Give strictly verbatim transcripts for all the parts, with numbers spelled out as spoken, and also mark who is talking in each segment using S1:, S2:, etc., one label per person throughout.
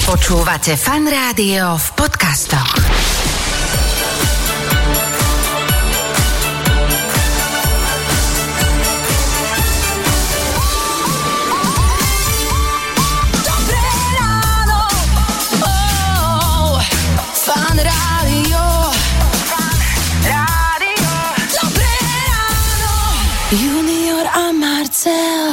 S1: Počúvate Fan Rádio v podcastoch.
S2: Dobré ráno, oh, Fan Rádio. Fan Rádio. Dobré ráno, Junior a Marcel.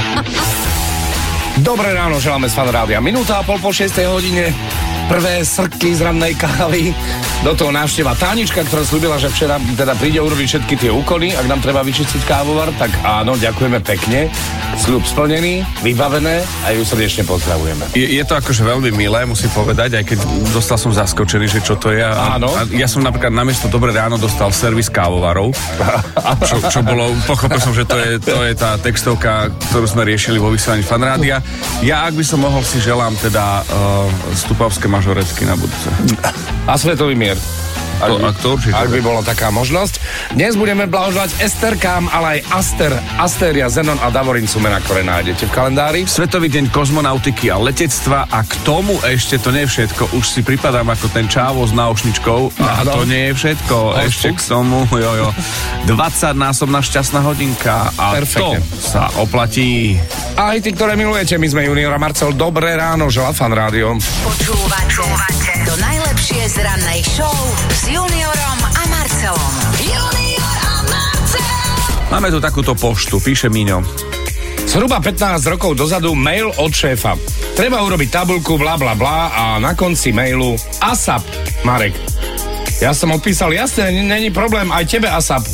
S3: Dobré ráno, želáme z Fan Rádia. Minúta a pol po šiestej hodine. Prvé srky z rannej kávy. Do toho návšteva Tánička, ktorá slúbila, že včera teda príde urobiť všetky tie úkony. Ak nám treba vyčistiť kávovar, tak áno, ďakujeme pekne. Sľub splnený, vybavené a ju srdečne pozdravujeme.
S4: Je, je to akože veľmi milé, musím povedať, aj keď dostal som zaskočený, že čo to je. A,
S3: áno.
S4: A ja som napríklad namiesto Dobré ráno dostal servis kávovarov, čo, čo bolo, pochopil som, že to je, to je tá textovka, ktorú sme riešili vo vysielaní Fan Rádia. Ja, ak by som mohol, si želám teda uh, Stupavské mažoretky na budúce.
S3: A svetový mier. Ak
S4: To,
S3: by,
S4: ak to určite.
S3: ak by bola taká možnosť. Dnes budeme blahoželať Esterkám, ale aj Aster, Astéria, Zenon a Davorin sú mená, ktoré nájdete v kalendári.
S4: Svetový deň kozmonautiky a letectva a k tomu ešte to nie je všetko. Už si pripadám ako ten čávo s náušničkou a
S3: Áno.
S4: to nie je všetko.
S3: Host
S4: Ešte
S3: Fuchs.
S4: k tomu, jojo, dvadsaťnásobná šťastná hodinka a
S3: Perfektne.
S4: to sa oplatí.
S3: A aj tí, ktoré milujete, my sme Junior a Marcel. Dobré ráno, želá Fan Rádio.
S1: Počúvate, Počúvate to najlepšie z rannej show s Juniorom a Marcelom.
S2: Junior a Marcel.
S4: Máme tu takúto poštu, píše Miňo.
S3: Zhruba pätnásť rokov dozadu mail od šéfa. Treba urobiť tabuľku, bla bla bla a na konci mailu ASAP, Marek. Ja som odpísal, jasne, n- není problém, aj tebe ASAP.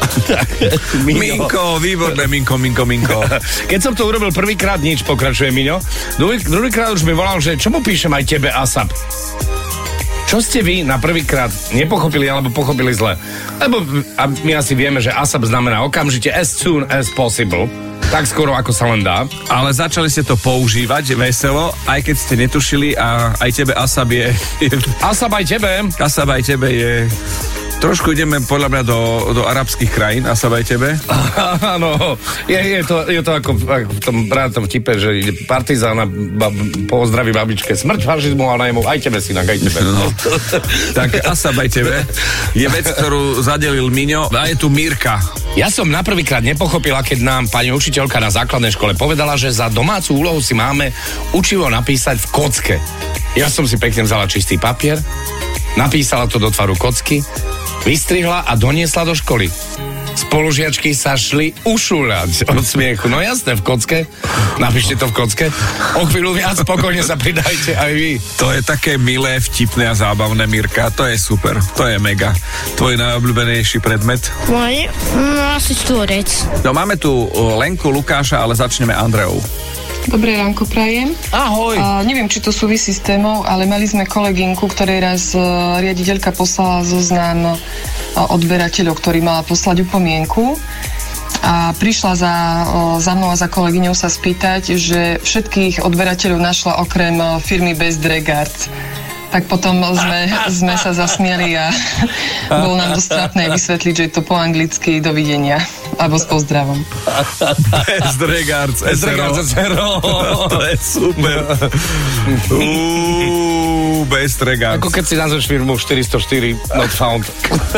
S4: Minko, výborné, Minko, Minko, Minko.
S3: Keď som to urobil prvýkrát, nič, pokračuje Miňo. Druhý, druhýkrát už mi volal, že čo mu píšem aj tebe ASAP. Čo ste vy na prvýkrát nepochopili alebo pochopili zle? Lebo a my asi vieme, že ASAP znamená okamžite as soon as possible. Tak skoro, ako sa len dá.
S4: Ale začali ste to používať veselo, aj keď ste netušili a aj tebe ASAP je...
S3: ASAP aj tebe.
S4: ASAP aj tebe je... Trošku ideme podľa mňa do, do arabských krajín, ASAP aj tebe.
S3: Áno, je, je, to, je to ako, ako v tom brátom vtipe, že ide partizán a bab, pozdraví babičke smrť fašizmu a najmu aj tebe, synak, aj tebe.
S4: No. Tak ASAP aj tebe je vec, ktorú zadelil Miňo a je tu Mírka.
S3: Ja som na prvýkrát nepochopila, keď nám pani učiteľka na základnej škole povedala, že za domácu úlohu si máme učivo napísať v kocke. Ja som si pekne vzala čistý papier, napísala to do tvaru kocky, vystrihla a doniesla do školy. Spolužiačky sa šli ušúľať od smiechu. No jasné, v kocke. Napíšte to v kocke. O chvíľu viac spokojne sa pridajte aj vy.
S4: To je také milé, vtipné a zábavné, Mírka. To je super, to je mega. Tvoj najobľúbenejší predmet?
S5: Môj? No, asi štvorec.
S4: No máme tu Lenku, Lukáša, ale začneme Andreou.
S6: Dobré ránko prajem.
S3: Ahoj.
S6: A neviem, či to súvisí s témou, ale mali sme kolegynku, ktorej raz uh, riaditeľka poslala zoznam uh, odberateľov, ktorý mala poslať upomienku. A prišla za, uh, za mnou a za kolegyňou sa spýtať, že všetkých odberateľov našla okrem uh, firmy Best Regards. Tak potom sme, sme sa zasmiali a bolo nám dosť trápne vysvetliť, že je to po anglicky dovidenia. Alebo s pozdravom.
S4: Best Regards,
S3: Best Regards, es er o.
S4: To je super. Uuu, Best Regards.
S3: Ako keď si nazveš firmu štyristo štyri not found.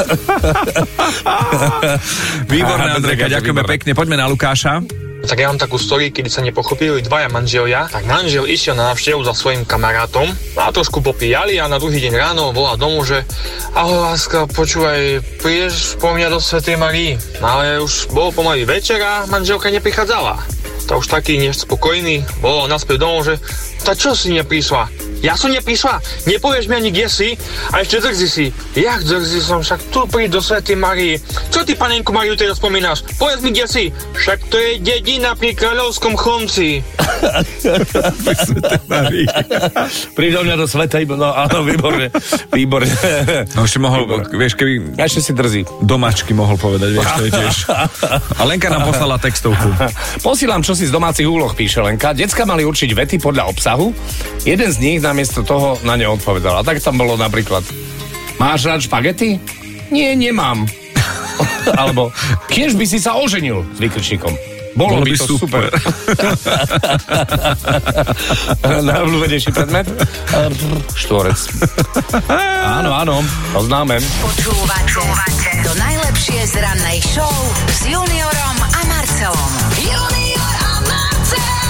S4: Výborné,
S3: Aha,
S4: Andrejka,
S3: Best Regards,
S4: ďakujeme
S3: výborné.
S4: pekne. Poďme na Lukáša.
S7: Tak ja mám takú story, kedy sa nepochopili dvaja manželia, tak manžel išiel na návštevu za svojím kamarátom a trošku popíjali a na druhý deň ráno volá domov, že ahoj láska, počúvaj, prídeš po mňa do Svätej Marii. No ale už bolo pomaly večer a manželka neprichádzala. To už taký nespokojný volal naspäť domov, že tak čo si neprišla? Ja som neprišla? Nepovieš mi ani kde si? A ešte drzí si. Jak drzí som? Však tu príď do Svätej Marii. Čo ty panenku Mariu teraz spomínaš? Povedz mi kde si? Však to je dedina pri Kráľovskom Chlumci.
S3: Príď do mňa do Svätej, no áno, výborne. Výborne.
S4: No ešte mohol, vieš, keby
S3: A ešte si drzí.
S4: domačky mohol povedať, vieš, to je tiež. A Lenka nám poslala textovku.
S3: Posílam čosi z domácich úloh, píše Lenka. Decka mali určiť vety podľa obsahu. Jeden z nich namiesto toho na ne odpovedal. A tak tam bolo napríklad: máš rád špagety? Nie, nemám. Alebo kiež by si sa oženil s výkričníkom. Bolo, Bolo by, by to super. super. Najobľúbenejší predmet? Štvorec. Áno, áno, to známe.
S1: Počúvate to najlepšie z rannej show s Juniorom a Marcelom.
S2: Junior a Marcel.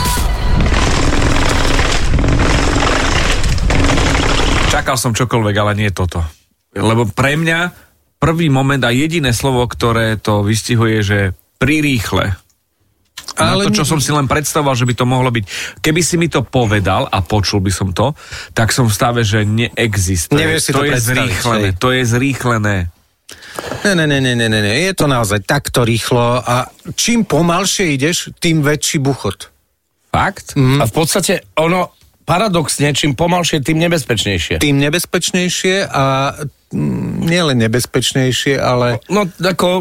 S4: Čakal som čokoľvek, ale nie toto. Lebo pre mňa prvý moment a jediné slovo, ktoré to vystihuje, že prirýchle. Ale na to, čo som si len predstavoval, že by to mohlo byť. Keby si mi to povedal a počul by som to, tak som v stave, že neexistuje.
S8: Nevieš si
S4: to,
S8: to
S4: je zrýchlené. To je zrýchlené.
S8: Ne, ne, ne, ne, ne, ne, je to naozaj takto rýchlo a čím pomalšie ideš, tým väčší buchot.
S4: Fakt?
S3: Mm. A v podstate ono, paradoxne, čím pomalšie, tým nebezpečnejšie.
S8: Tým nebezpečnejšie a mm, nielen nebezpečnejšie, ale...
S3: No, ako...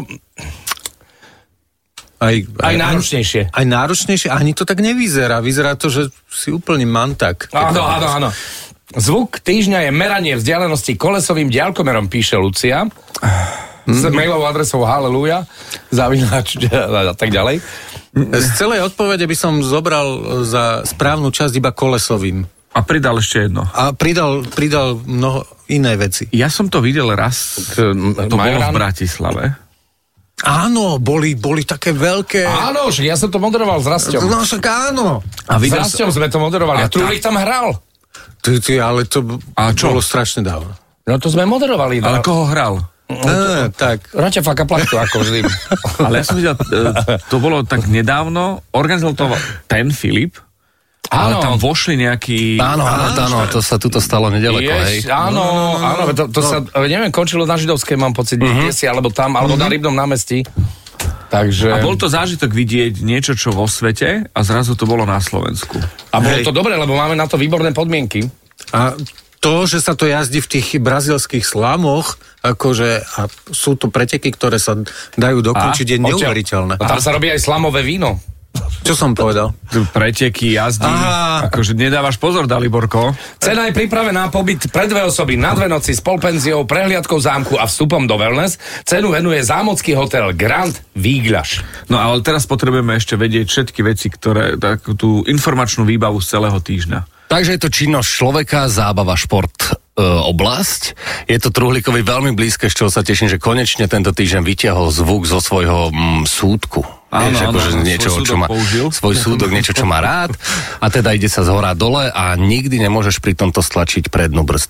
S8: Aj,
S3: aj, aj náročnejšie.
S8: Aj náročnejšie, ani to tak nevyzerá. Vyzerá to, že si úplný mantak.
S3: Áno, áno, áno. Zvuk týždňa je meranie vzdialenosti kolesovým diaľkomerom, píše Lucia. S mailovou adresou haleluja, zavináč a tak ďalej.
S8: Z celej odpovede by som zobral za správnu časť iba kolesovým.
S4: A pridal ešte jedno.
S8: A pridal, pridal mnoho iné veci.
S4: Ja som to videl raz, to bolo v Bratislave.
S8: Áno, boli, boli také veľké...
S3: Áno, však ja som to moderoval s Rasťom.
S8: No však áno.
S3: A s Rasťom sme to moderovali. A, a Trulik tam hral.
S8: Ty, ty, ale to a bolo strašne dávno.
S3: No to sme moderovali.
S4: Ale koho hral?
S8: No, to, tak.
S3: Raťa faka plachtu, ako vždy.
S4: Ale ja som videl, to bolo tak nedávno, organizoval to ten Filip, ale tam vošli nejaký...
S9: Áno, áno, áno, to sa tuto stalo nedaleko, hej.
S3: Áno, áno, to, to no. sa, neviem, končilo na Židovskej, mám pocit, uh-huh. si, alebo tam, alebo uh-huh. na Rybnom námestí. Takže...
S4: A bol to zážitok vidieť niečo, čo vo svete a zrazu to bolo na Slovensku.
S3: A bolo hej. to dobre, lebo máme na to výborné podmienky.
S8: A to, že sa to jazdí v tých brazilských slamoch, akože a sú to preteky, ktoré sa dajú dokončiť, je neuveriteľné.
S3: A tam sa robí aj slamové víno.
S8: Čo som povedal?
S4: Preteky, jazdy, Aha. akože nedávaš pozor, Daliborko.
S3: Cena je pripravená pobyt pre dve osoby na dve noci s polpenziou, prehliadkou zámku a vstupom do wellness. Cenu venuje zámocký hotel Grand Vígľaš.
S4: No ale teraz potrebujeme ešte vedieť všetky veci, ktoré, takú tú informačnú výbavu z celého týždňa.
S9: Takže je to činnosť človeka, zábava, šport, e, oblasť. Je to Truhlíkovi veľmi blízke, z čoho sa teším, že konečne tento týždeň vyťahol zvuk zo svojho mm, súdku.
S4: Áno,
S9: Vieš,
S4: áno,
S9: akože
S4: áno,
S9: niečo,
S4: svoj
S9: čo má, svoj súdok, niečo, čo má rád. A teda ide sa z hora dole a nikdy nemôžeš pri tomto stlačiť prednú brzdu.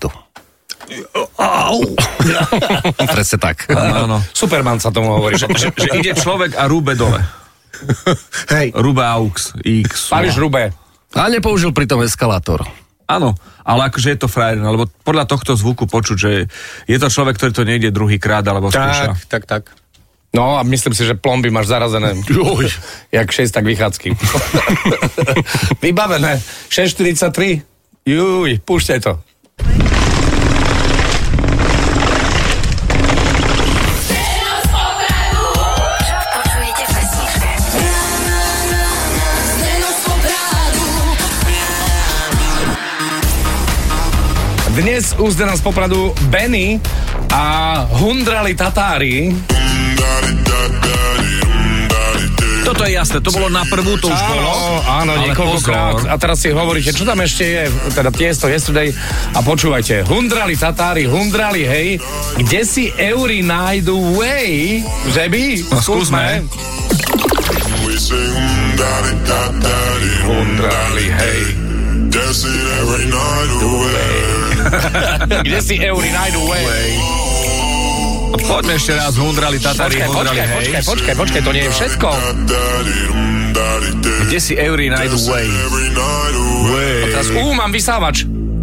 S9: Au. Presne tak.
S4: Áno, áno.
S3: Superman sa tomu hovorí.
S4: že, že, že ide človek a rúbe dole.
S8: Hej.
S4: Rúbe aux, X.
S3: Paríž rúbe.
S9: A nepoužil pri tom eskalátor.
S4: Áno, ale akože je to frajer, lebo podľa tohto zvuku počuť, že je to človek, ktorý to nejde druhý krát, alebo skúša.
S8: Tak, tak, tak.
S3: No a myslím si, že plomby máš zarazené. Uj, jak šesť, tak vychádzky. Vybavené. šesť štyridsaťtri. Juj, púšťaj to. Dnes úzde nás z Popradu Benny a Hundrali Tatári.
S4: Toto je jasné, to bolo na prvú, to už
S3: áno,
S4: bolo.
S3: Áno, niekoľkokrát. A teraz si hovoríte, čo tam ešte je, teda Tiesto, Yesterday. A počúvajte, Hundrali Tatári, Hundrali, hej, kde si euri nájdu way, že by?
S4: No, skúsme.
S3: Hundrali, hej. Kde si euri nájdu way?
S4: Poďme ešte raz, Hundrali Tatári,
S3: počkaj,
S4: Hundrali,
S3: počkaj,
S4: hej.
S3: Počkaj, počkaj, počkaj, to nie je všetko.
S4: Kde si euri nájdu way?
S3: A teraz, ú, mám vysávač.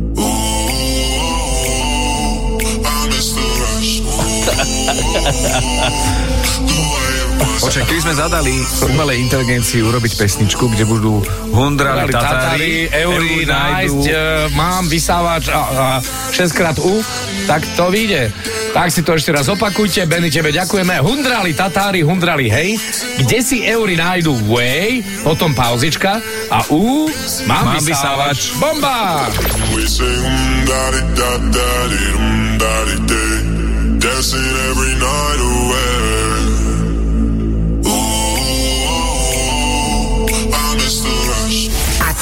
S4: Počkaj, keď sme zadali umelej inteligencii urobiť pesničku, kde budú Hundrali Tatári,
S3: euri nájsť, uh, mám vysávač a, a šesťkrát U, tak to vyjde. Tak si to ešte raz opakujte, Benny, tebe ďakujeme. Hundrali Tatári, Hundrali, hej, kde si euri nájdu way, potom pauzička a U, mám, mám vysávač. vysávač. Bomba!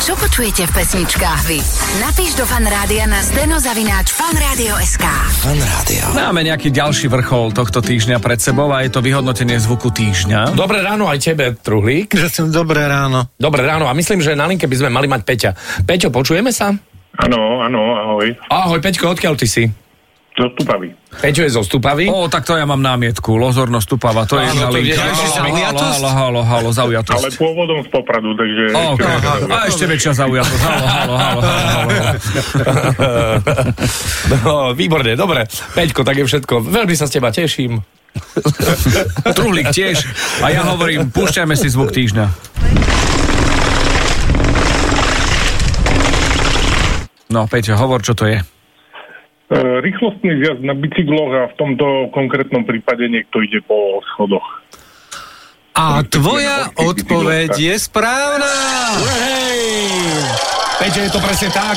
S1: Čo počujete v pesničkách vy? Napíš do Fanrádia na zdeno zavináč fanradio bodka es ká.
S10: Fanrádio.
S4: Máme nejaký ďalší vrchol tohto týždňa pred sebou a je to vyhodnotenie zvuku týždňa.
S3: Dobré ráno aj tebe, Truhlík.
S8: Že som dobré ráno.
S3: Dobré ráno a myslím, že na linke by sme mali mať Peťa. Peťo, počujeme sa?
S11: Áno, áno, ahoj.
S3: Ahoj, Peťko, odkiaľ ty si?
S11: Zo Stupavy.
S3: Peťo je zo Stupavy?
S4: Ó, tak to ja mám námietku. Lozorno Stupava, to je jedna linka. Halo, halo, halo, halo, zaujatosť.
S11: Ale pôvodom z Popradu, takže...
S4: OK, a ešte väčšia zaujatosť. Halo, halo, halo, halo.
S3: No, výborne, dobre. Peťko, tak je všetko. Veľmi sa z teba teším.
S4: Truhlík tiež. A ja hovorím, púšťajme si zvuk týždňa. No, Peťo, hovor, čo to je.
S11: Rýchlostný zjazd na bicykloch a v tomto konkrétnom prípade niekto ide po schodoch.
S8: A tvoja odpoveď je správna!
S3: Hej! Peťo, je to presne tak.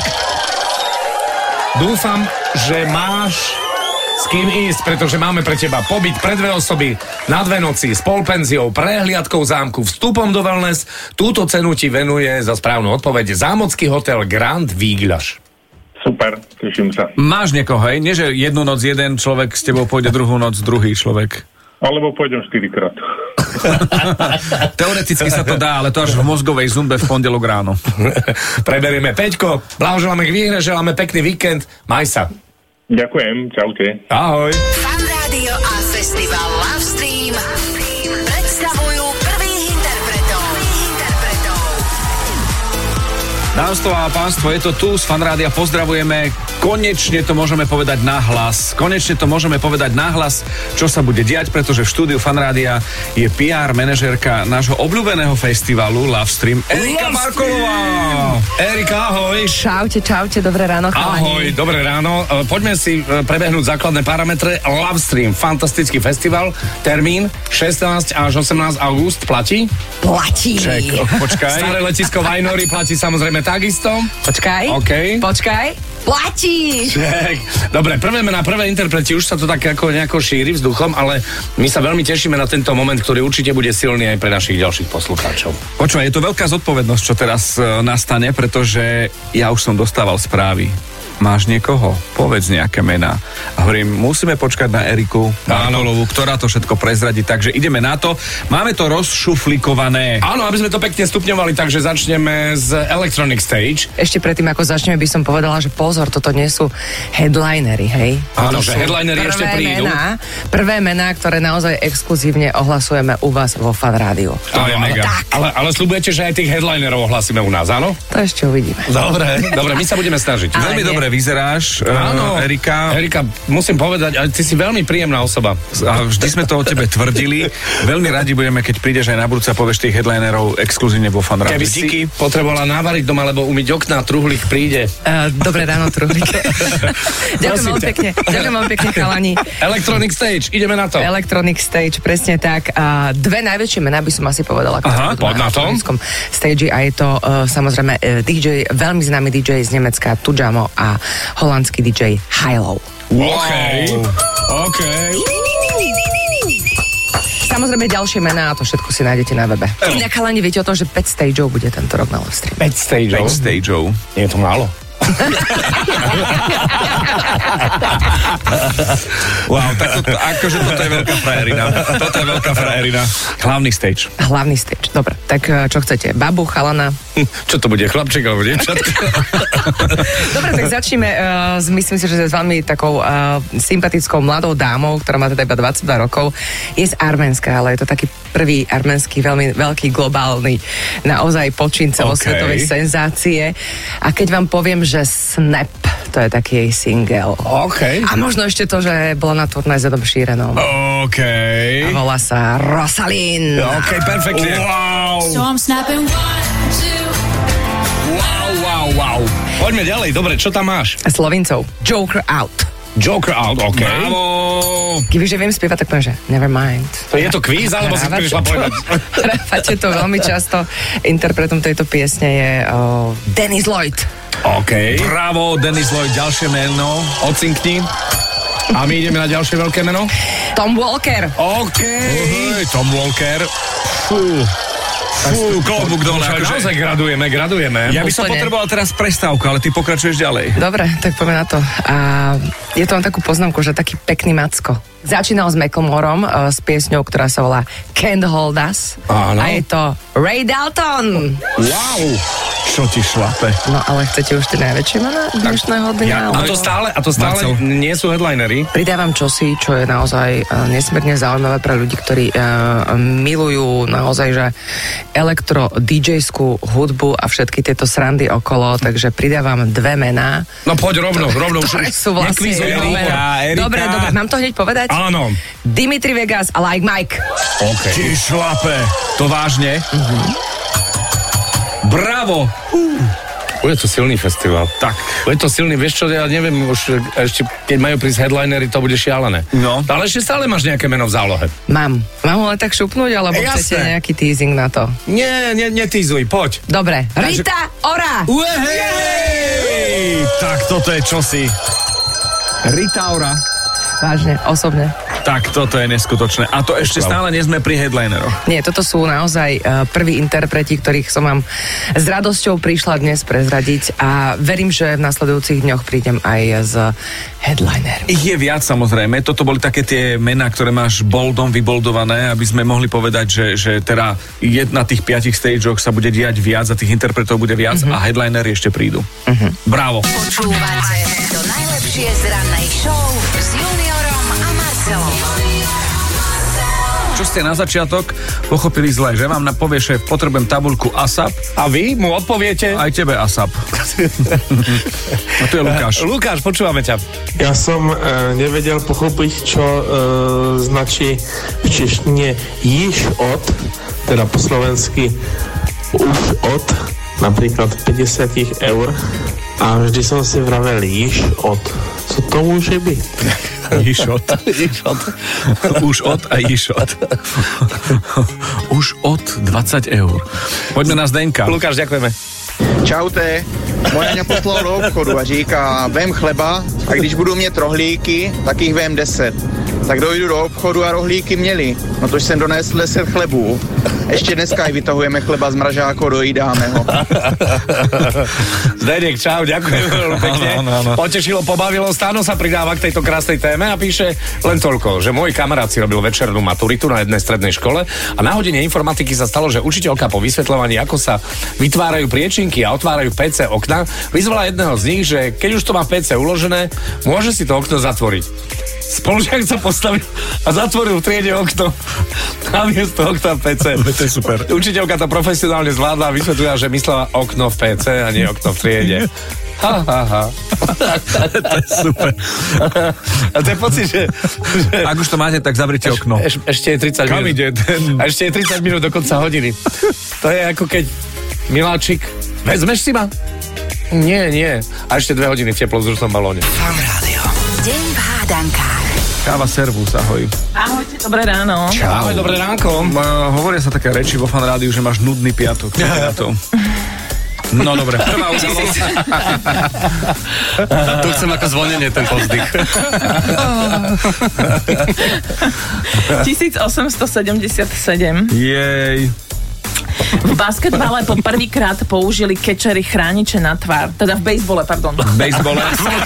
S3: Dúfam, že máš s kým ísť, pretože máme pre teba pobyt pre dve osoby na dve noci s polpenziou, prehliadkou zámku, vstupom do wellness. Túto cenu ti venuje za správnu odpoveď zámocký hotel Grand Vígľaš.
S11: Super, teším sa.
S4: Máš niekoho, hej? Nie, že jednu noc jeden človek s tebou pôjde, druhú noc druhý človek.
S11: Alebo pôjdem štyrikrát.
S4: Teoreticky sa to dá, ale to až v mozgovej zumbe v pondelok ráno.
S3: Preberieme. Peťko, blahoželáme k výhre, želáme pekný víkend. Maj sa.
S11: Ďakujem, čaute.
S3: Ahoj.
S1: Fanrádio a festival Lovestream predstavujú prvých interpretov. interpretov.
S4: Dámstvo a pánstvo, je to tu z Fanrádia, pozdravujeme. Konečne to môžeme povedať nahlas. Konečne to môžeme povedať nahlas, čo sa bude diať, pretože v štúdiu Fanrádia je pé er manažérka nášho obľúbeného festivalu Lovestream, Erika Markolová.
S3: Erika, ahoj.
S12: Čaute, čaute, dobré ráno, chalani.
S3: Ahoj, dobré ráno. Poďme si prebehnúť základné parametre. Lovestream, fantastický festival, termín šestnásteho až osemnásteho august, platí?
S12: Platí.
S3: Ček, počkaj. Staré letisko Vajnory platí samozrejme takisto.
S12: Počkaj,
S3: okay.
S12: počkaj. Platí!
S3: Ček. Dobre, prvé mená, prvé interpreti, už sa to tak ako nejako šíri vzduchom, ale my sa veľmi tešíme na tento moment, ktorý určite bude silný aj pre našich ďalších poslucháčov.
S4: Počúvaj, je to veľká zodpovednosť, čo teraz e, nastane, pretože ja už som dostával správy. Máš niekoho? Povedz nejaké mená. A hovorím, musíme počkať na Eriku Markolovú, ktorá to všetko prezradí, takže ideme na to. Máme to rozšuflikované.
S3: Áno, aby sme to pekne stupňovali, takže začneme z Electronic Stage.
S12: Ešte predtým, ako začneme, by som povedala, že pozor, toto nie sú headlinery, hej?
S3: Áno, že headlinery ešte prídu.
S12: Mená, prvé mená, ktoré naozaj exkluzívne ohlasujeme u vás vo Fanrádiu.
S3: To je mega. Ale, ale sľubujete, že aj tých headlinerov ohlasíme u nás, áno?
S12: To ešte uvidíme.
S3: Dobre, dobre, my sa budeme snažiť.
S4: Veľmi dobre vyzeráš, áno, uh, Erika.
S3: Erika, musím povedať, ale ty si veľmi príjemná osoba.
S4: A vždy sme to o tebe tvrdili. Veľmi radi budeme, keď prídeš aj na budúce a povieš tých headlinerov exkluzívne vo Fanrádiu.
S3: Keby si potrebovala návariť doma, lebo umyť okná, Truhlík príde.
S12: Uh, dobré ráno, Truhlík. Ďakujem veľmi pekne. Ďakujem veľmi pekne, chalani.
S3: Electronic Stage, ideme na to.
S12: Electronic Stage, presne tak. Uh, dve najväčšie mená by som asi povedala.
S3: Aha, poď na to.
S12: Stage a je to uh, samozrejme uh, dý džej, veľmi známy dý džej z Nemecka, Tujamo a holandský dý džej Hilo.
S3: Wow. OK, OK.
S12: Samozrejme ďalšie mená a to všetko si nájdete na webe. Inak chalani, viete o tom, že päť stageov bude tento rok na Lovestream.
S3: päť stageov?
S4: päť stageov.
S3: Nie je to málo.
S4: Wow, tak to, akože toto je veľká frajerina. Toto je veľká frajerina. Hlavný stage.
S12: Hlavný stage, dobre. Tak čo chcete? Babu, chalana?
S3: Čo to bude, chlapček alebo dievčatka?
S12: Dobre, tak začneme, uh, myslím si, že s veľmi takou uh, sympatickou mladou dámou, ktorá má teda iba dvadsaťdva rokov. Je z Arménska, ale je to taký prvý arménsky, veľmi veľký globálny, naozaj počin celosvetovej okay. senzácie. A keď vám poviem, že Snap, to je taký jej single.
S3: OK.
S12: A možno ešte to, že bola na turné s Edom Sheeranom.
S3: OK.
S12: A volá sa Rosalind.
S3: OK, perfektne. Wow.
S2: So I'm snapping one, two.
S3: Wow, wow, wow. Poďme ďalej, dobre, čo tam máš?
S12: Slovincov. Joker Out.
S3: Joker Out, OK.
S4: Bravo.
S12: Kebyže viem spievať, tak poviem, že never mind.
S3: To je to kvíz, alebo si prišla povedať?
S12: Hrávate to veľmi často. Interpretom tejto piesne je uh, Dennis Lloyd.
S3: OK.
S4: Bravo, Dennis Lloyd, ďalšie meno.
S3: Ocinkni. A my ideme na ďalšie veľké meno?
S12: Tom Walker.
S3: OK.
S4: Uhej, Tom Walker. Fú. Fú, klobúk dole. Akože...
S3: Naozaj gradujeme, gradujeme.
S4: Ja by som
S12: Úplne.
S4: potreboval teraz prestávku, ale ty pokračuješ ďalej.
S12: Dobre, tak poďme na to. A je to len takú poznámku, že taký pekný macko. Začínal s Macklemorom uh, s piesňou, ktorá sa volá Can't Hold Us.
S3: Áno.
S12: A je to Ray Dalton.
S4: Wow! Čo ti šlape?
S12: No ale chcete už tie najväčšie mená dnešného dňa?
S3: Ja, a to stále, a to stále
S4: Marcel.
S3: nie sú headlinery.
S12: Pridávam čosi, čo je naozaj uh, nesmierne zaujímavé pre ľudí, ktorí uh, milujú naozaj, že elektro dý džejskú hudbu a všetky tieto srandy okolo, takže pridávam dve mená.
S3: No poď rovno, rovno.
S12: Ktoré sú vlastne
S3: nekvízuj,
S12: jedno
S3: Erika,
S12: meno.
S4: Erika.
S12: Dobre, dobre, mám to hneď povedať?
S3: Áno.
S12: Dimitri Vegas a Like Mike.
S3: OK.
S4: Ty šlape. To vážne?
S12: Uh-huh.
S4: Bravo!
S3: Bude to silný festival.
S4: Tak.
S3: Bude to silný, vieš čo, ja neviem, už ešte keď majú prísť headlinery, to bude šialené.
S4: No.
S3: Ale ešte stále máš nejaké meno v zálohe.
S12: Mám. Mám ho len tak šupnúť, alebo
S3: E,
S12: chcete
S3: jasné.
S12: nejaký teasing na to?
S3: Nie, nie, netízuj, poď.
S12: Dobre. Rita Ora.
S4: Uhej! Tak toto je čosi. Rita Ora.
S12: Vážne, osobne.
S4: Tak toto je neskutočné. A to ešte stále nie sme pri headlineroch.
S12: Nie, toto sú naozaj uh, prví interpreti, ktorých som vám s radosťou prišla dnes prezradiť a verím, že v nasledujúcich dňoch prídem aj s headlinermi.
S4: Ich je viac samozrejme. Toto boli také tie mená, ktoré máš boldom vyboldované, aby sme mohli povedať, že, že teda jedna tých piatich stageoch sa bude diať viac a tých interpretov bude viac uh-huh. a headlinery ešte prídu. Uh-huh. Bravo.
S1: Počúvate to najlepšie z rannej show s Juniorom a Marcelom.
S4: Čo ste na začiatok pochopili zle, že vám napovie šéf, potrebujem tabuľku ASAP.
S3: A vy mu odpoviete?
S4: Aj tebe ASAP. A to je Lukáš.
S3: Lukáš, počúvame ťa.
S10: Ja som e, nevedel pochopiť, čo e, značí v češtine již od, teda po slovensky už od, napríklad päťdesiat eur. A vždy som si vravel již od. Co to môže byť?
S4: Jišot. Už od a Jišot. Už od dvadsať eur. Poďme na Zdenka.
S3: Lukáš, ďakujeme.
S13: Čaute, moja mě poslala do obchodu a říká, vem chleba a když budu mít rohlíky, tak jich vem deset. Tak dojdu do obchodu a rohlíky měli. No tož jsem donesl deset chlebů. Ještě dneska i vytahujeme chleba z mražáku, dojídáme ho.
S3: Zdeněk, čau, ďakujem veľmi pekne.
S4: Áno, áno, áno.
S3: Potešilo, pobavilo. Stáno sa pridáva k tejto krásnej téme a píše len toľko, že môj kamarát si robil večernú maturitu na jednej strednej škole a na hodine informatiky sa stalo, že učiteľka po vysvetľovaní, ako sa vytvárajú priečinky a otvárajú pé cé okna, vyzvala jedného z nich, že keď už to má pé cé uložené, môže si to okno zatvoriť. Spolužiak sa postavil a zatvoril v triede okno a miesto okna pé cé.
S4: To je super.
S3: Učiteľka to profesionálne zvládla a vysvetlila, že myslela okno v pé cé a nie okno v triede. Ha, ha, ha.
S4: To je super.
S3: A to je pocit, že... že
S4: Ak už to máte, tak zavrite
S3: eš,
S4: okno.
S3: eš, ešte je tridsať
S4: Kam
S3: minút.
S4: ide ten?
S3: A ešte je tridsať minút do konca hodiny. To je ako keď Miláčik, vezmeš si ma? Nie, nie. A ešte dve hodiny v teplozručnom balóne.
S1: Fan Rádio. Deň v hádankách.
S4: Káva servus, ahoj.
S14: Ahojte, dobré ráno.
S3: Ahoj, dobré ránko.
S4: M- hovoria sa také reči vo Fan Rádiu, že máš nudný piatok. Čo ty na to? No dobre, prvá udalosť.
S9: Tu chcem ako zvonenie ten povzdych.
S14: tisícosemstosedemdesiatsedem.
S4: Jej.
S14: V basketbale po prvýkrát použili kečery chrániče na tvár. Teda v bejsbole, pardon.
S4: V bejsbole.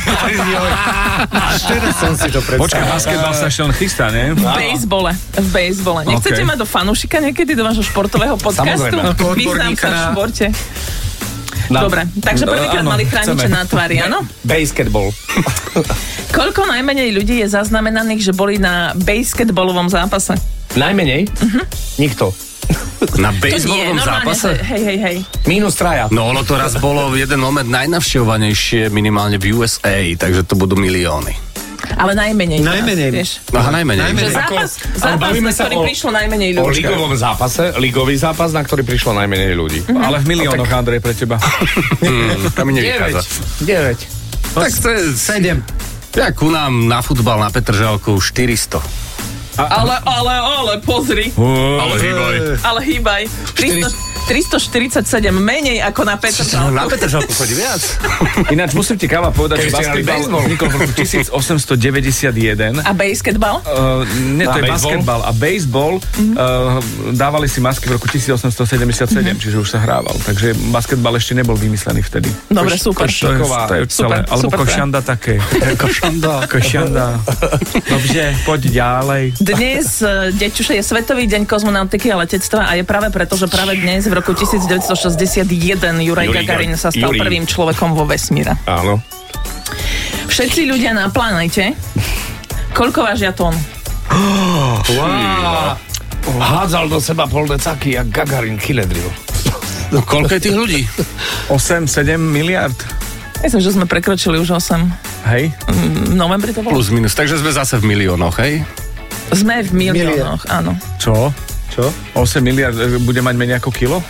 S8: Teraz som si to predstavil.
S4: Počkaj, basketbal sa ešte len chystá, nie?
S14: V bejsbole. V bejsbole. Nechcete
S4: Okay.
S14: mať do fanúšika niekedy do vášho športového podcastu?
S3: Samozrejme.
S14: Vyznám sa v
S4: na-
S14: športe.
S3: Na-
S14: Dobre, takže
S4: No,
S14: prvýkrát
S4: áno,
S14: mali chrániče
S4: chceme.
S14: na tvári, áno?
S3: Basketball.
S14: Koľko najmenej ľudí je zaznamenaných, že boli na basketballovom zápase?
S3: Najmenej? Uh-huh. Nikto.
S9: Na
S14: To nie,
S9: bejsbolovom
S14: normálne,
S9: zápase?
S14: hej, hej, hej.
S3: Mínus traja.
S9: No ono to raz bolo v jeden moment najnavštevovanejšie minimálne v ú es á, takže to budú milióny.
S14: Ale najmenej.
S8: Najmenej.
S14: Vieš.
S9: Aha, najmenej.
S14: Že
S8: Najmenej.
S14: zápas,
S3: Ako- ale
S14: zápas
S3: bavíme
S14: na
S3: sa
S14: ktorý
S3: o-
S14: prišlo najmenej
S3: O
S14: ľudí.
S3: ligovom zápase, ligový zápas, na ktorý prišlo najmenej ľudí.
S4: Ale v miliónoch, Andrej, pre teba.
S9: Hmm, to mi nevychádza.
S3: deväť.
S9: Tak to je sedem. Tak u nám na futbal na Petržalku štyristo.
S14: Ale, ale, ale, pozri.
S9: Ale hýbaj.
S14: Ale hýbaj. tristo tristoštyridsaťsedem, menej ako na Petržalku.
S9: Na Petržalku chodí viac.
S4: Ináč musím ti, Káva, povedať, že basketbal vznikol v roku tisícosemstodeväťdesiatjeden.
S14: A basketbal?
S4: Uh, nie, to
S3: A
S4: je
S3: baseball?
S4: basketbal. A baseball mm-hmm. uh, dávali si masky v roku tisícosemstosedemdesiatsedem, mm-hmm. čiže už sa hrával. Takže basketbal ešte nebol vymyslený vtedy.
S14: Dobre,
S4: Koš,
S14: super.
S4: To je, to je celé.
S14: Super,
S4: Alebo
S14: super,
S4: košanda také.
S8: Košanda.
S4: Košanda. Dobre, poď ďalej.
S14: Dnes, deťuše, je Svetový deň kozmonautiky a letectva a je práve preto, že práve dnes v roku devätnásťstošesťdesiatjeden Juraj
S3: Juri
S14: Gagarin sa stal
S3: Juri.
S14: prvým človekom vo vesmíre.
S3: Áno.
S14: Všetci ľudia na planete, koľko vážia tón?
S3: Wow. Hádzal do seba pol decaky, jak Gagarin kiledril.
S9: No koľko je tých ľudí?
S4: osem sedem miliard.
S14: Myslím, že sme prekročili už osem.
S4: Hej?
S14: V novembri to bolo?
S9: Plus minus, takže sme zase v miliónoch, hej?
S14: Sme v miliónoch, áno.
S4: Čo?
S8: Čo?
S4: osem miliard bude mať menej ako kilo?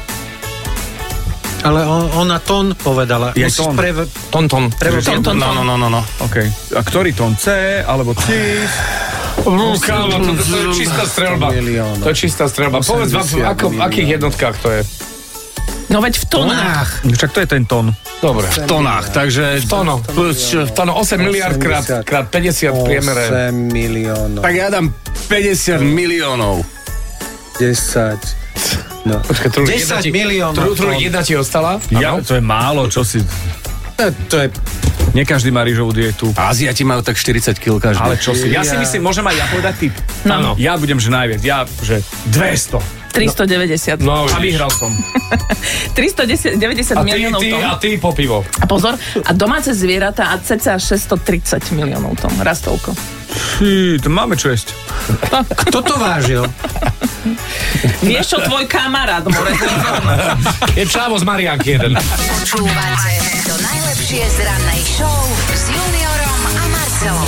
S8: Ale on, ona tón povedala.
S4: Je
S8: Musíš
S4: tón.
S8: Pre...
S3: Ton, ton.
S8: Preve...
S14: Tón, tón,
S9: No, no, no, no, no.
S4: OK. A ktorý tón? C alebo cis?
S3: Kámo, to, to je čistá strelba. To je čistá strelba. Povedz, v ako, v akých jednotkách to je?
S14: No veď v tónach.
S4: Však to je ten tón.
S3: Dobre.
S9: V tónach, takže...
S3: V tóno. V tóno osem miliard krát, krát päťdesiat v priemere.
S8: osem miliónov.
S9: Tak ja dám päťdesiat miliónov.
S8: desať. No.
S3: Počkaj, Trulik,
S8: desať
S3: jedna ti-
S8: miliónov
S3: Tru- Trulik,
S8: tón.
S3: jedna ti ostala?
S4: Ja,
S3: Áno.
S4: to je málo, čo si...
S8: To, to je...
S4: Nie každý má rýžovú dietu.
S9: Áziati majú tak štyridsať kil každý.
S4: Ale čo si? Ja si
S8: Ja-
S4: myslím, môžem aj ja povedať tip.
S14: No.
S4: Ja budem, že najviac. Ja, že dvesto.
S14: tristodeväťdesiat.
S3: No,
S4: A
S3: vidíš.
S4: vyhral som.
S14: tristodeväťdesiat
S3: A ty,
S14: miliónov
S3: ty,
S14: tón.
S3: a ty po pivo.
S14: A pozor, a domáce zvieratá a cca šesťstotridsať miliónov tón. Raz toľko.
S4: Fí, to máme čo jesť.
S8: Kto to vážil?
S14: Vieš čo, tvoj kamarát, more.
S3: Je Čávo z Mariánky jeden.
S1: Počúvate to najlepšie z rannej show s Juniorom a Marcelom.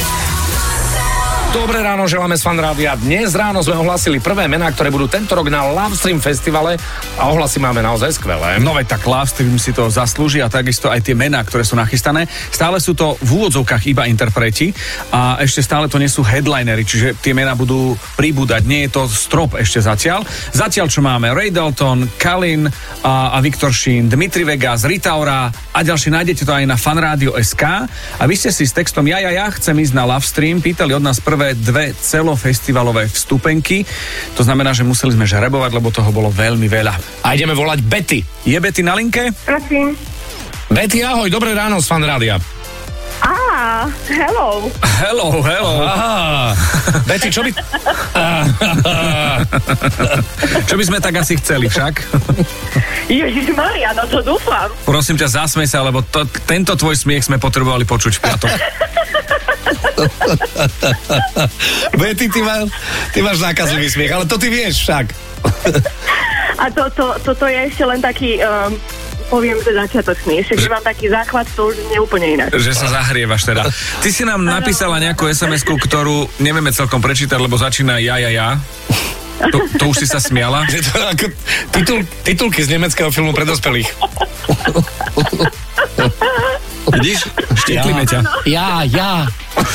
S3: Dobré ráno, želáme z Fan Rádia. Dnes ráno sme ohlasili prvé mená, ktoré budú tento rok na Lovestream festivale a ohlasy máme naozaj skvelé.
S4: No veď tak Lovestream si to zaslúži a takisto aj tie mená, ktoré sú nachystané. Stále sú to v úvodzovkách iba interpreti a ešte stále to nie sú headlinery, čiže tie mená budú pribúdať. Nie je to strop ešte zatiaľ. Zatiaľ, čo máme Ray Dalton, Kalin a, a Viktor Šín, Dmitri Vegas, Rita Ora a ďalšie nájdete to aj na fanradio bodka es ká a vy ste si s textom ja, ja, ja chcem ísť na Lovestream pýtali od nás prvé dve celofestivalové vstupenky. To znamená, že museli sme žrebovať, lebo toho bolo veľmi veľa.
S3: A ideme volať Betty.
S4: Je Betty na linke?
S15: Prosím.
S3: Betty, ahoj, dobré ráno z Fan Rádia.
S15: Á, hello.
S4: Hello, hello.
S3: Aha. Betty, čo by...
S4: Čo by sme tak asi chceli však?
S15: Ježišmaria, no to dúfam.
S4: Prosím ťa, zasmej sa, lebo to, tento tvoj smiech sme potrebovali počuť v piatok.
S3: Betty, ty, má, ty máš zákazový smiech, ale to ty vieš však.
S15: A to, to, toto je ešte len taký, um, poviem, že začiatočný. Ešte keď mám taký základ, to už nie úplne iné.
S4: Že sa zahrievaš teda. Ty si nám napísala nejakú es em esku, ktorú nevieme celkom prečítať, lebo začína ja, ja, ja. To, to už si sa smiala?
S3: Je to ako titul, titulky z nemeckého filmu pre dospelých.
S4: Vidíš? Štiklíme ťa.
S3: Ja, ja.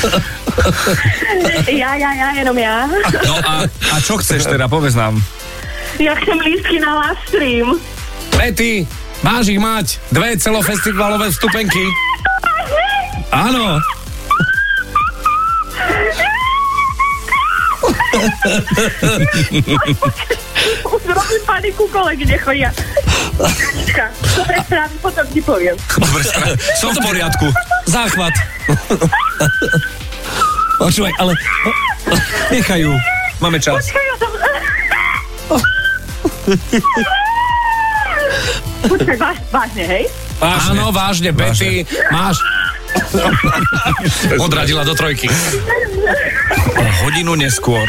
S15: Ja, ja, ja, jenom ja.
S4: No a, a čo chceš teda? Povedz nám.
S15: Ja chcem lístky na Lovestream.
S3: Betty, máš ich mať. Dve celofestivalové vstupenky. Áno.
S15: Už robím paniku, kolegy nechodia. Dobre správy, potom ti poviem.
S4: Dobre, som v poriadku.
S3: Záchvat. Počúvaj, ale...
S4: Nechajú. Máme čas.
S15: Počkaj, ja som... Počkaj, váž, vážne, hej?
S3: Vážne. Áno, vážne, Betty, máš... Odradila do trojky.
S4: Hodinu neskôr.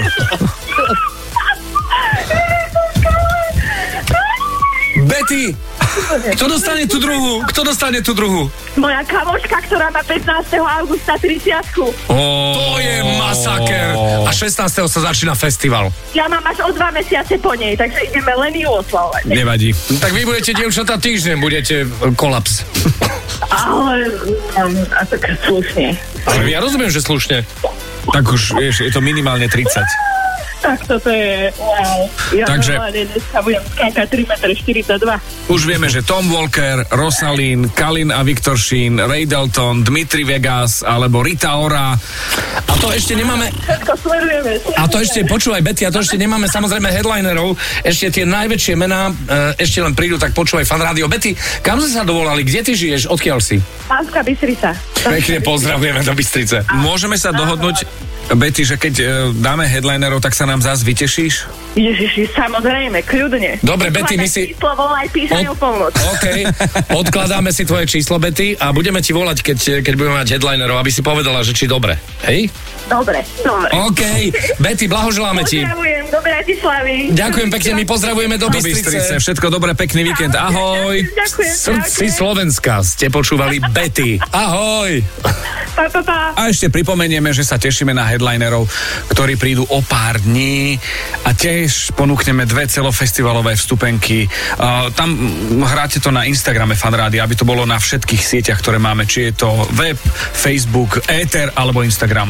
S3: Betty! Kto dostane tú druhú? Kto dostane tú druhú?
S15: Moja kamoška, ktorá má pätnásteho augusta tridsiatku.
S3: To je masaker. A šestnásteho sa začína festival.
S15: Ja mám až o dva mesiace po nej, takže ideme len ju oslavovať.
S4: Nevadí.
S3: Tak vy budete, dievčatá, týždeň, budete kolaps.
S15: Ale, um, a tak slušne.
S3: Ale ja rozumiem, že slušne.
S4: Tak už, vieš, je to minimálne tridsať.
S15: Tak toto je wow. Ja
S4: Takže-
S15: normálne dneska budem skákať tri metre štyridsaťdva.
S4: Už vieme, že Tom Walker, Rosalind, Kalin a Viktor Sheen, Ray Dalton, Dmitri Vegas alebo Rita Ora.
S3: A to ešte nemáme...
S15: Všetko sledujeme.
S3: A to ešte, počúvaj Betty, a to ešte nemáme samozrejme headlinerov, ešte tie najväčšie mená, e, ešte len prídu, tak počúvaj Fan Rádio. Betty, kam sme sa dovolali? Kde ty žiješ? Odkiaľ si?
S15: Pánska Bystrica.
S3: Pekne pozdravujeme do Bystrice.
S4: Môžeme sa dohodnúť, Betty, že keď e, dáme headlinerov, tak sa nám zás vytešíš?
S15: Ježiši, samozrejme, kľudne.
S3: Dobre, Betty, my si...
S15: Číslo volaj, písaň o polnoc.
S3: OK, odkladáme si tvoje číslo, Betty, a budeme ti volať, keď, keď budeme mať headlinerov, aby si povedala, že či dobre. Hej?
S15: Dobre, dobre.
S3: OK, Betty, blahoželáme ti.
S15: Pozdravujem do Bratislavy.
S3: Ďakujem pekne, my pozdravujeme do,
S4: Do
S3: Bystrice.
S4: Bystrice. Všetko dobré, pekný víkend. Ahoj.
S15: Ďakujem.
S3: Srdci Slovenska ste počúvali Betty. Ahoj.
S15: Pa, pa, pa.
S4: A ešte pripomenieme, že sa tešíme na headlinerov, ktorí prídu o pár dní a tiež ponúkneme dve celofestivalové vstupenky. Uh, tam hráte to na Instagrame Fan Rádia, aby to bolo na všetkých sieťach, ktoré máme, či je to web, Facebook, Éter alebo Instagram.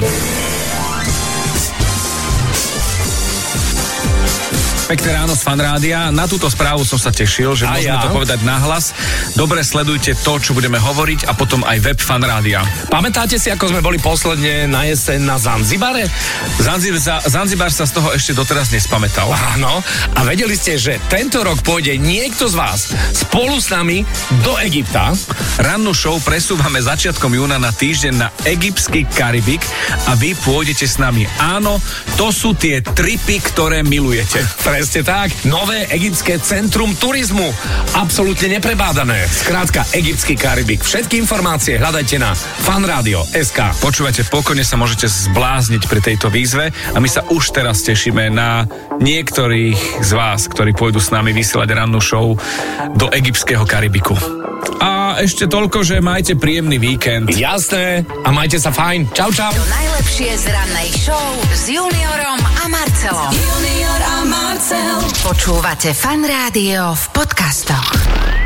S4: Pekné ráno z Fan Rádia. Na túto správu som sa tešil, že
S3: A
S4: môžeme
S3: ja.
S4: to povedať nahlas. Dobre sledujte to, čo budeme hovoriť a potom aj web Fan Rádia.
S3: Pamätáte si, ako sme boli posledne na jeseň na Zanzibare?
S4: Zanzibar sa, Zanzibar sa z toho ešte doteraz nespamätal.
S3: Áno. A vedeli ste, že tento rok pôjde niekto z vás spolu s nami do Egypta?
S4: Rannú show presúvame začiatkom júna na týždeň na egyptský Karibik a vy pôjdete s nami. Áno, to sú tie tripy, ktoré milujete.
S3: Presne tak. Nové egyptské centrum turizmu. Absolútne neprebádané. Skrátka, egyptský Karibik. Všetky informácie hľadajte na fanradio bodka es ká.
S4: Počúvajte, pokojne sa môžete zblázniť pri tejto výzve a my sa už teraz tešíme na niektorých z vás, ktorí pôjdu s nami vysielať rannú show do egyptského Karibiku. A ešte toľko, že majte príjemný víkend.
S3: Jasné. A majte sa fajn. Čau, čau.
S1: To najlepšie z rannej show s Juniorom a Marcelom.
S2: Junior a Marcel.
S1: Počúvate Fan Rádio v podcastoch.